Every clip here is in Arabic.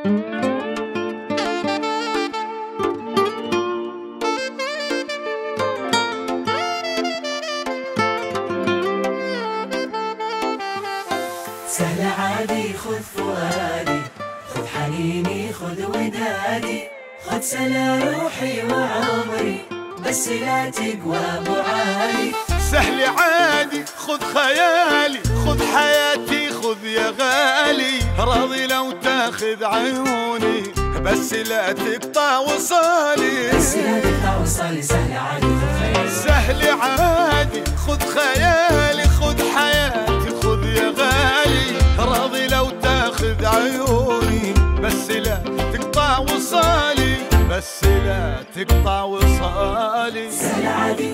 سهل عادي خذ فؤادي، خذ حنيني خذ ودادي، خذ سلا روحي وعمري، بس لا تقوى ابو علي. سهل عادي خذ خيالي، خذ حياتي خذ يا غالي، راضي لو تاخذ عيوني، بس لا تقطع وصالي. بس لا تقطع وصالي. سهل عادي خذ خيالي، سهل عادي خذ خيالي، خذ حياتي خذ يا غالي، راضي لو تاخذ عيوني، بس لا تقطع وصالي، بس لا تقطع وصالي. سهل عادي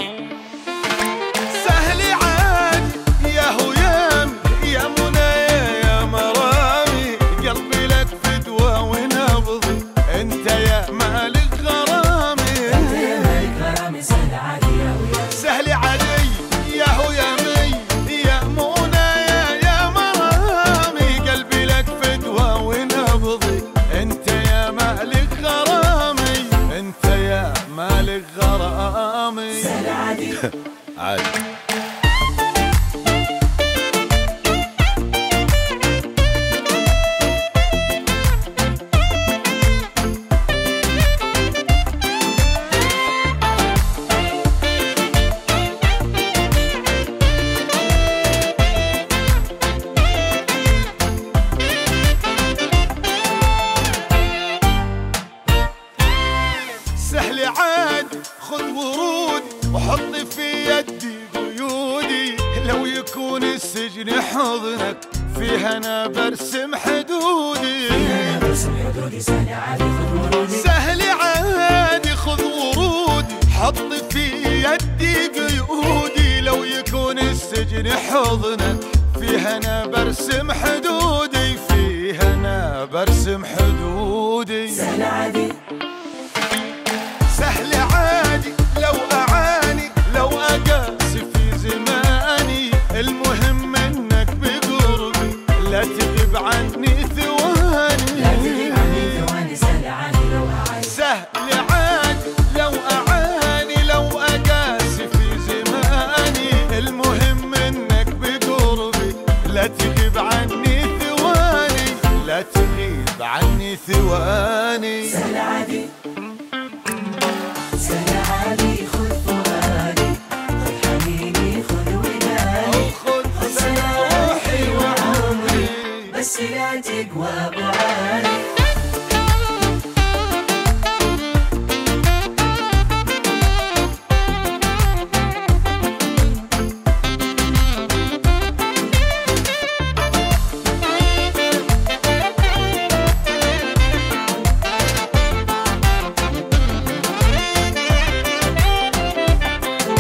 سهل عادي يا هيام يا منايا يا مرامي، قلبي لك فدوى ونبضي، انت يا مالك غرامي، انت يا مالك غرامي. سهل عادي يا هيام، سهل عادي يا هيامي يا منايا يا مرامي، قلبي لك فدوى ونبضي، انت يا مالك غرامي، انت يا مالك غرامي. سهل عادي عادي. سهل عادي خذ ورود وحط في يدي قيودي، لو يكون السجن حضنك فيها انا برسم حدودي. فيها انا برسم حدودي. سهل عادي خذ ورودي، سهل عادي خذ ورودي، حط في يدي قيودي، لو يكون السجن حضنك فيها انا برسم حدودي، فيها انا برسم حدودي. سهل عادي سهل عادي لو أعاني لو أقاسي في زماني، المهم إنك بقربي لا تغيب عني ثواني، لا تغيب عني ثواني. سهل عادي لو أعاني، سهل عادي لو أعاني لو أقاسي في زماني، المهم إنك بقربي لا تغيب عني ثواني، لا تغيب عني ثواني. سهل عادي سهل عادي خذ فؤادي، خذ حنيني خذ ودادي، خذ سلا روحي وعمري، بس لا تقوى ابو علي.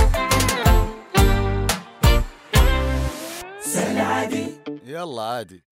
سهل عادي يلا عادي.